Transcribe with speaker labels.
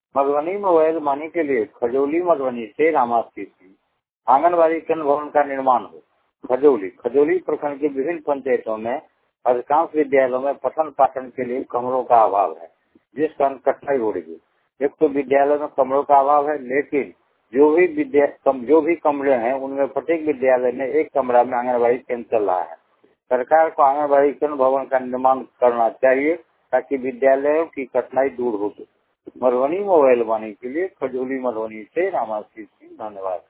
Speaker 1: Madhubani mobile मानी के लिए खजौली मधुबनी से रामाश्री सिंह। आंगनबाड़ी केंद्र भवन का निर्माण हो। खजौली प्रखंड की विभिन्न पंचायतों में अधिकांश विद्यालयों में पठन पाठन के लिए कमरों का अभाव है, जिस कारण कठिनाई हो रही है। एक तो विद्यालय में कमरों का अभाव है, लेकिन जो भी कमरे हैं उनमें प्रत्येक विद्यालय में एक कमरा में आंगनबाड़ी केंद्र चल रहा है। सरकार को आंगनबाड़ी केंद्र भवन का निर्माण करना चाहिए ताकि विद्यालयों की कठिनाई दूर हो सके। मधुबनी मोबाइल वाणी के लिए खजौली मधुबनी से रामाश्री सिंह। धन्यवाद।